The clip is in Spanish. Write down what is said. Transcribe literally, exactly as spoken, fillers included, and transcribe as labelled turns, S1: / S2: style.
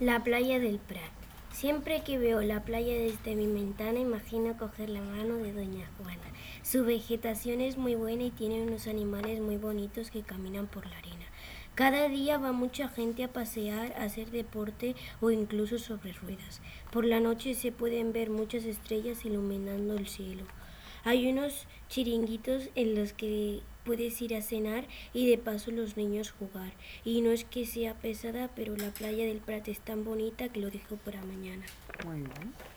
S1: La playa del Prat. Siempre que veo la playa desde mi ventana imagino coger la mano de Doña Juana. Su vegetación es muy buena y tiene unos animales muy bonitos que caminan por la arena. Cada día va mucha gente a pasear, a hacer deporte o incluso sobre ruedas. Por la noche se pueden ver muchas estrellas iluminando el cielo. Hay unos chiringuitos en los que puedes ir a cenar y de paso los niños jugar. Y no es que sea pesada, pero la playa del Prat es tan bonita que lo dejo para mañana.
S2: Muy bien.